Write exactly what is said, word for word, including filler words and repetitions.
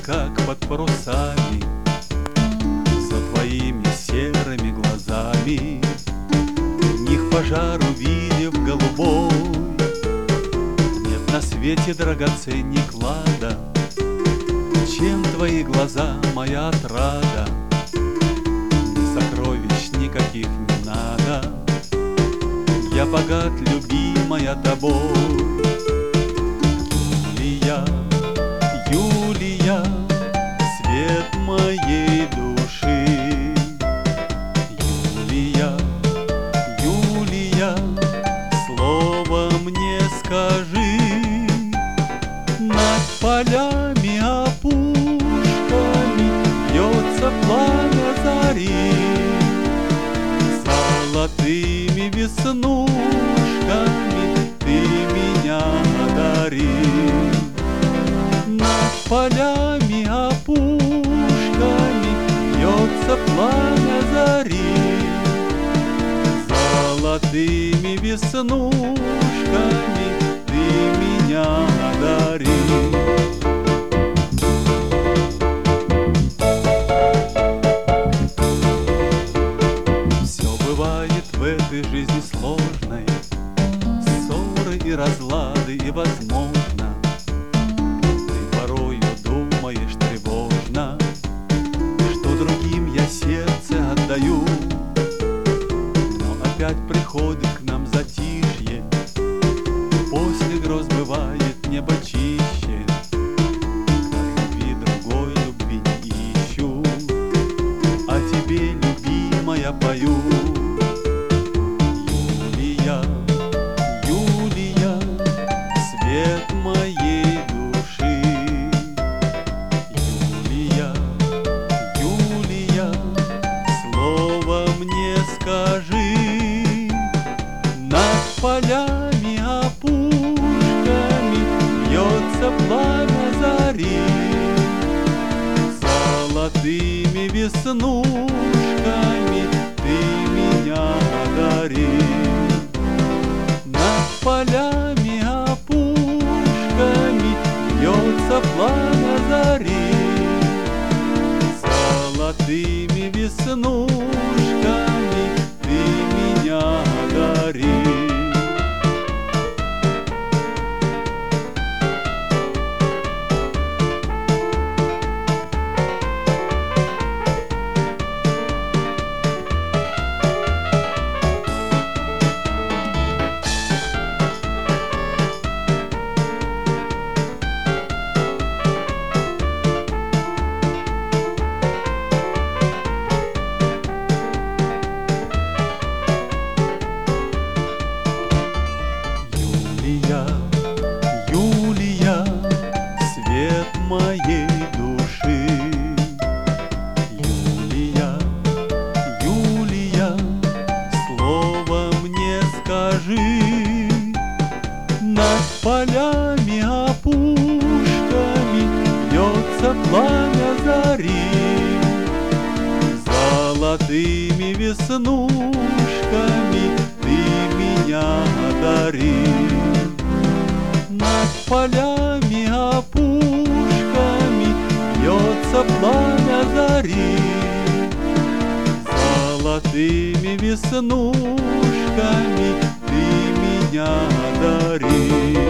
как под парусами, за твоими серыми глазами. В них пожар увидев голубой, нет на свете драгоценней клада, чем твои глаза, моя отрада. Ни сокровищ никаких не надо, я богат, любимая, тобой. Юлия, Юлия, свет моей души. Юлия, Юлия, слово мне скажи. Над полями опушками бьется пламя зари, золотыми веснушками ты меня одари. Над полями опушками бьется пламя зари, золотыми веснушками ты меня одари. В этой жизни сложной ссоры и разлады, и возможно ты порою думаешь тревожно, что другим я сердце отдаю. Но опять приходит к нам затишье, после гроз бывает небо чище. К любви другой любви не ищу, а тебе, любимая, пою. Юлия, свет моей души. Юлия, Юлия, слово мне скажи. Над полями опушками бьется пламя зари, золотыми веснушками ты меня одари. Над полями опушками бьется пламя зари, золотыми веснушками ты меня одари. Юлия, свет моей души. Юлия, Юлия, слово мне скажи. Над полями опушками бьется пламя зари, золотыми веснушками ты меня одари. Над полями опушками бьется пламя зари, золотыми веснушками ты меня одари.